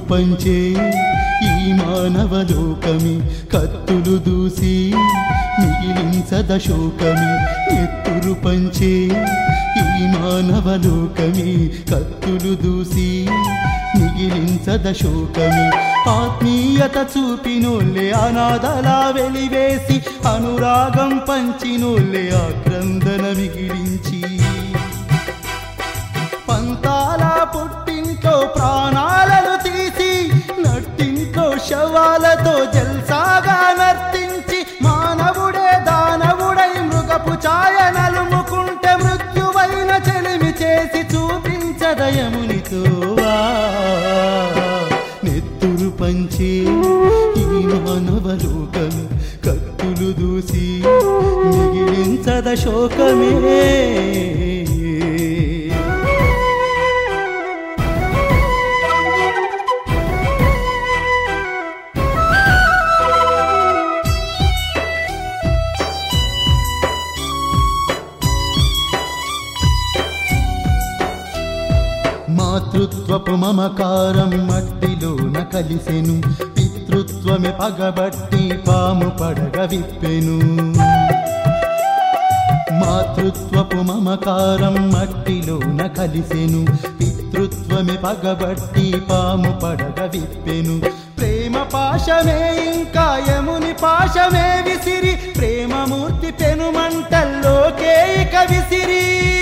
పంచే ఈ మానవలోకమి కత్తులు దూసి మిగిలించద శోకమి నెత్తురు పంచే ఈ మానవలోకమి కత్తులు దూసి మిగిలించద శోకమి ఆత్మీయత చూపినోళ్ళే అనాథలా వెలివేసి అనురాగం పంచినోళ్ళే ఆక్రందన మిగిలించి పంతాల పుట్టింట్లో ప్రాణాలను తీసి నట్టింట్లో శవాలతో జల్సాగా నర్తించి మానవుడే దానవుడై మృగపు ఛాయ నలుముకుంటే మృత్యువైన చెలిమి చేసి చూపించదయమునితోవా నెత్తురు పంచే ఈ మానవలోకం కత్తులు దూసి మిగిలించద శోకమే మాతృత్వపు మమకారం మట్టిలోన కలిసెను పితృత్వమే పగబట్టి పాము పడగ విప్పెను మాతృత్వపు మమకారం మట్టిలోన కలిసెను పితృత్వమే పగబట్టి పాము పడగ విప్పెను ప్రేమ పాశమే ఇంకా యముని పాశమే విసిరి ప్రేమమూర్తి పెనుమంటల్లోకే ఇక విసిరి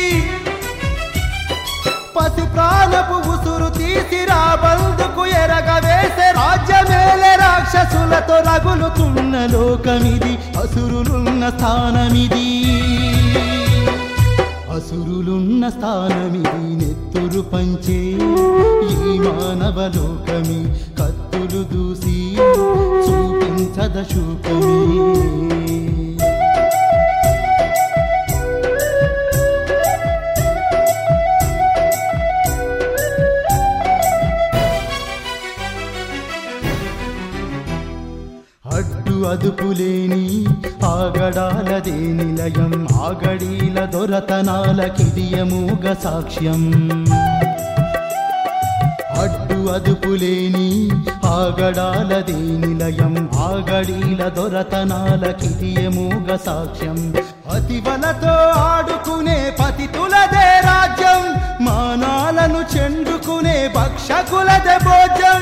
పసి ప్రాణపు ఉసురు తీసి రాబందుకు ఎరగవేసే రాజ్యమేలే రాక్షసులతో రగులుతున్న లోకమిది అసురులున్న స్థానమిది అసురులున్న స్థానమిది నెత్తురు పంచే ఈ మానవలోకమి కత్తులు దూసి చూపించద శోకమి అదుపులేని ఆగడాలదే నిలయం ఆగడీల దొరతనాలకిదియమూగ సాక్ష్యం అదుపులేని ఆగడాలదే నిలయం ఆగడీల దొరతనాలకిదియమూగ సాక్ష్యం అతివలతో ఆడుకునే పతితులదే రాజ్యం మానాలను చెండుకునే భక్షకులదే భోజం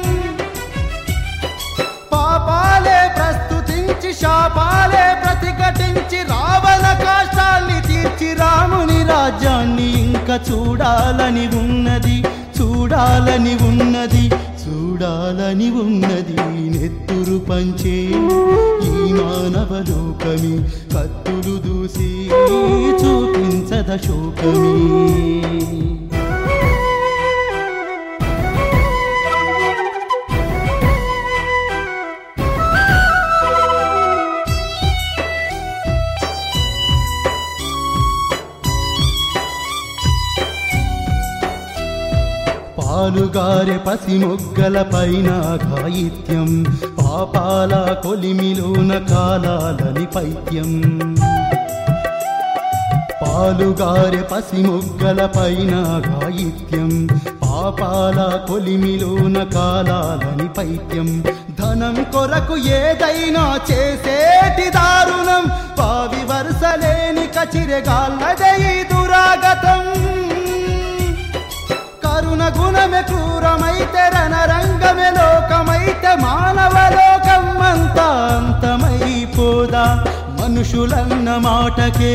పాపాలే ప్రస్తుతించి శాపాలే ప్రతిఘటించి రావణ కష్టాల్ని తీర్చి రాముని రాజ్యాన్ని ఇంకా చూడాలని ఉన్నది చూడాలని ఉన్నది చూడాలని ఉన్నది నెత్తురు పంచే ఈ మానవలోకమి కత్తులు దూసి చూపించద శోకమి పాలుగారె పసి మొగ్గల పైన ఘాయిత్యం పాపాల కొలిమిలోన కాలాలని పైత్యం పాలుగారె పసి మొగ్గల పైన ఘాయిత్యం పాపాల కొలిమిలోన కాలాలని పైత్యం ధనం కొరకు ఏదైనా చేసేటి దారుణం పావి వరుసలేని కచిరెగాళ్ళదే ఈ దురాగతం కరుణ గుణమే క్రూరమైతే రణరంగమే లోకమైతే మానవలోకం అంతా అంతమైపోదా మనుషులన్న మాటకే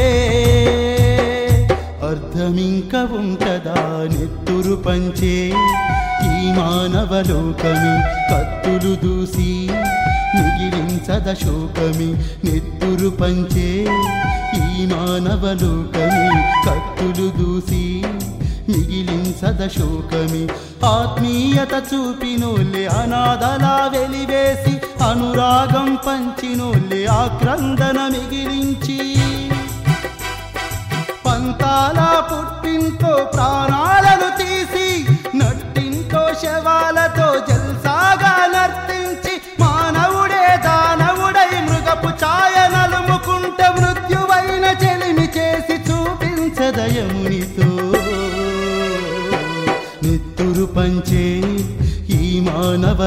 అర్థమింక ఉంటదా నెత్తురు పంచే ఈ మానవలోకమి కత్తులు దూసి మిగిలించద శోకమి నెత్తురు పంచే ఈ మానవలోకమి కత్తులు దూసి మిగిలించద శోకమి ఆత్మీయత చూపినోళ్ళే అనాథలా వెలివేసి అనురాగం పంచినోళ్ళే ఆక్రందన మిగిలించి పంతాల పుట్టింతో ప్రాణాలను తీసి నట్టింతో శవాలతో జల్సాగా నర్తించి మానవుడే దానవుడై మృగపు ఛాయ నలుముకుంటే మృత్యువైన చెలిమి చేసి చూపించదయమునితో నెత్తురు పంచే ఈ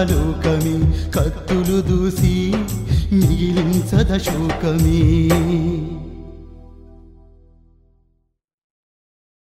లోకమే కత్తులు దూసి మిగిలించద శోకమే